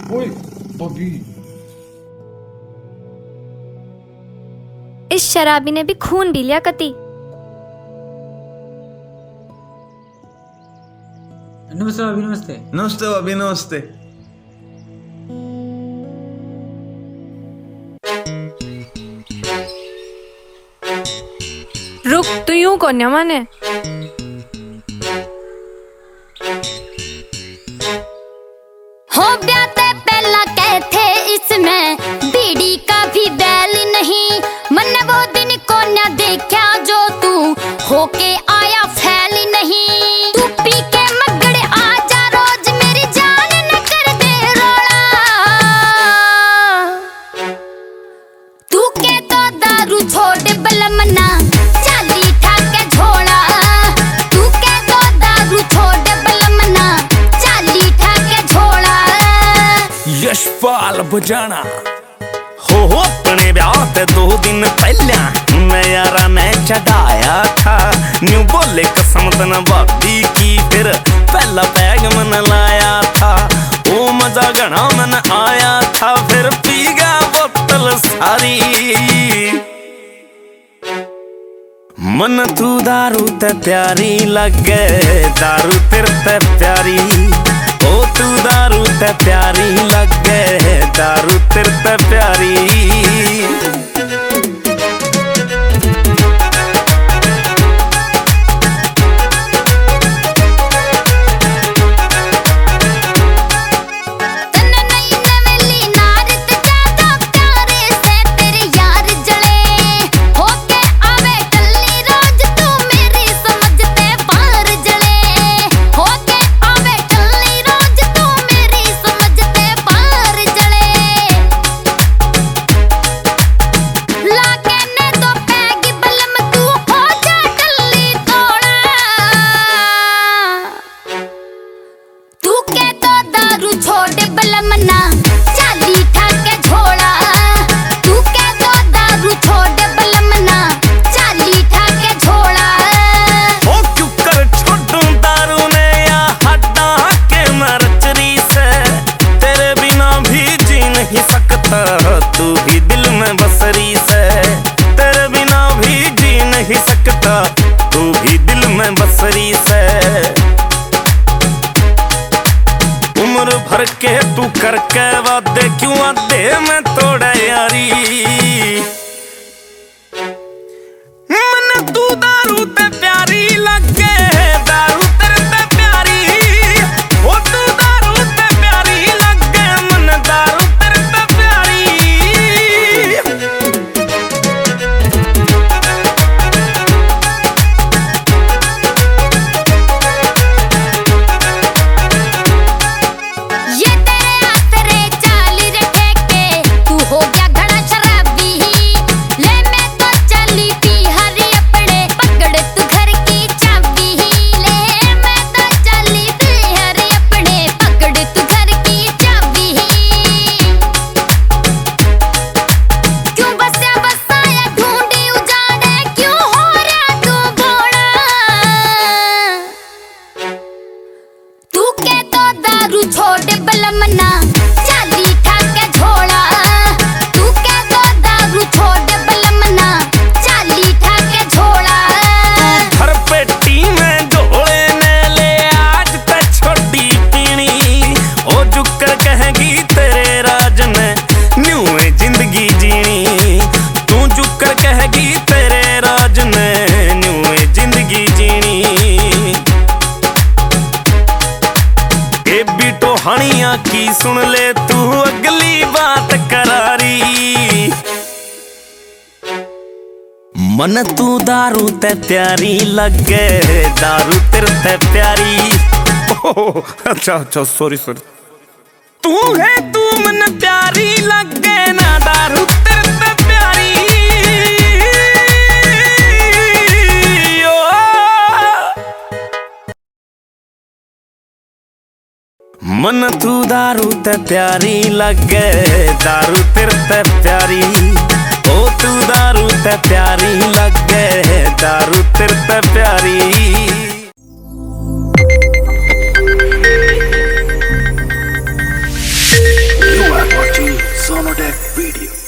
ओए बबी, इस शराबी ने भी खून पी लिया कति। नमस्ते भाभी, नमस्ते। नमस्ते भाभी, नमस्ते। रुक, तू यूं कौन है माने? हो ब्याते पहला कहते इसमें बीड़ी का भी बैल नहीं। मन वो दिन को न देखा जो तू होके आया फैल नहीं। तू पी के मगड़ आजा रोज मेरी जान न कर दे रोड़ा। तू के तो दारू छोड़ बलमना चाली ठाके झोला। तू के तो दारू छोड़ बलमना चाली ठाके झोला। यशपाल बजाना हो अपने ब्याह ते 2 दिन पहला मैं यारा ने चढ़ाया था। न्यू बोले कसम तन भाभी की, फिर पहला पैग मन लाया था। ओ मजा घना मन आया था, फिर पी गया बोतल सारी। मन तू दारू ते प्यारी लगे, दारू तेरे ते प्यारी। ओ तू दारू ते प्यारी लगे, दारू तेरे ते प्यारी। तू भी दिल में बसरी से, तेरे बिना भी जी नहीं सकता। तू भी दिल में बसरी से। उम्र भर के तू करके वादे क्यों आदे में तोड़े यारी। मन तू दारू ते प्यारी लगे, दारू तेरे ते प्यारी। ओ तू दारू ते प्यारी लगे, मन दारू तेरे ते प्यारी। ये तेरे आसरे चाली रखे के तू हो गया घड़ा शराबी। ले मैं तो चली पी हरी अपने पकड़ तू घर की चाबी। ले मैं तो चली पी हरी अपने पकड़ तू घर की चाबी। क्यों बसा बसाया ढूंढी उजाड़े, क्यों हो रहा तू बोड़ा। तू के तो दारू छोड़ बलमना चाली ठाके झोला। तू के तो दारू छोड़ बलमना चाली ठाके झोला। हर पेटी में ढोले ने ले आज तक छोड़ी पीनी। ओ जुकर कहेगी तेरे राज में न्यू जिंदगी जीनी। तू जुकर कहेगी तेरे राज में न्यू जिंदगी जीनी। ए बीटो हनिया की सुन ले तू अगली बात करारी। मन तू दारू ते प्यारी लगे, दारू तेरे ते प्यारी। ओह अच्छा सॉरी। तू है तू मन प्यारी लगे ना, दारू तेरे ते प्यारी। मन तू दारू ते प्यारी लगे, दारू तेरे ते प्यारी। ओ तू दारू ते प्यारी लगे, दारू तेरे ते प्यारी। दोनों डेक वीडियो